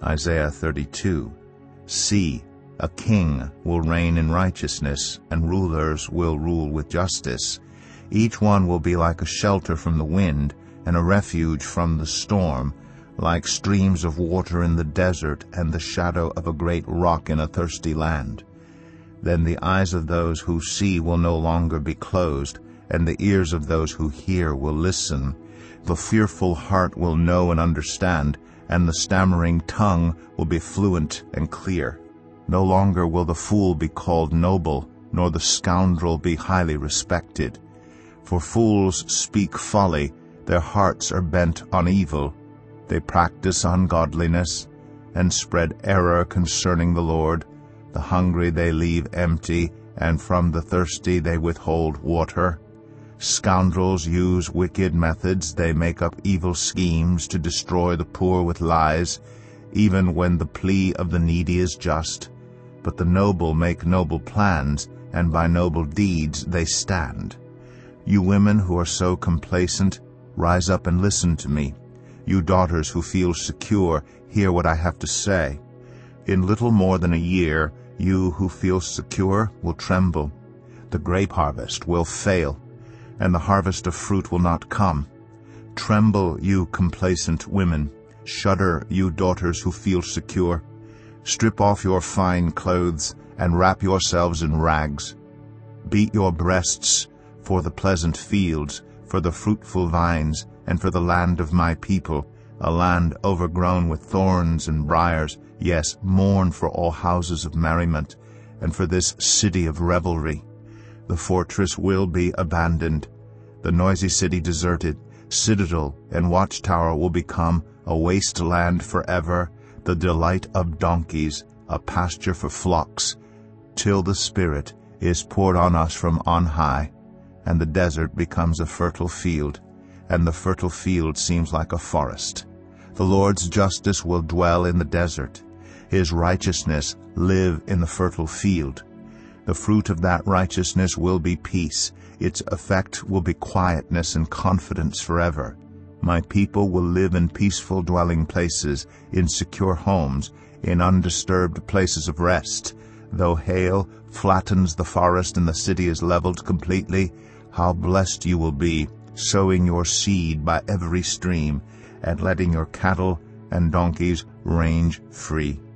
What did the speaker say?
Isaiah 32. See, a king will reign in righteousness, and rulers will rule with justice. Each one will be like a shelter from the wind, and a refuge from the storm, like streams of water in the desert, and the shadow of a great rock in a thirsty land. Then the eyes of those who see will no longer be closed, and the ears of those who hear will listen. The fearful heart will know and understand, and the stammering tongue will be fluent and clear. No longer will the fool be called noble, nor the scoundrel be highly respected. For fools speak folly, their hearts are bent on evil. They practice ungodliness, and spread error concerning the Lord. The hungry they leave empty, and from the thirsty they withhold water. Scoundrels use wicked methods, they make up evil schemes to destroy the poor with lies, even when the plea of the needy is just. But the noble make noble plans, and by noble deeds they stand. You women who are so complacent, rise up and listen to me. You daughters who feel secure, hear what I have to say. In little more than a year, you who feel secure will tremble. The grape harvest will fail, and the harvest of fruit will not come. Tremble, you complacent women. Shudder, you daughters who feel secure. Strip off your fine clothes, and wrap yourselves in rags. Beat your breasts for the pleasant fields, for the fruitful vines, and for the land of my people, a land overgrown with thorns and briars. Yes, mourn for all houses of merriment, and for this city of revelry. The fortress will be abandoned, the noisy city deserted. Citadel and watchtower will become a waste land forever, the delight of donkeys, a pasture for flocks, till the Spirit is poured on us from on high, and the desert becomes a fertile field, and the fertile field seems like a forest. The Lord's justice will dwell in the desert, His righteousness live in the fertile field. The fruit of that righteousness will be peace. Its effect will be quietness and confidence forever. My people will live in peaceful dwelling places, in secure homes, in undisturbed places of rest. Though hail flattens the forest and the city is leveled completely, how blessed you will be, sowing your seed by every stream, and letting your cattle and donkeys range free.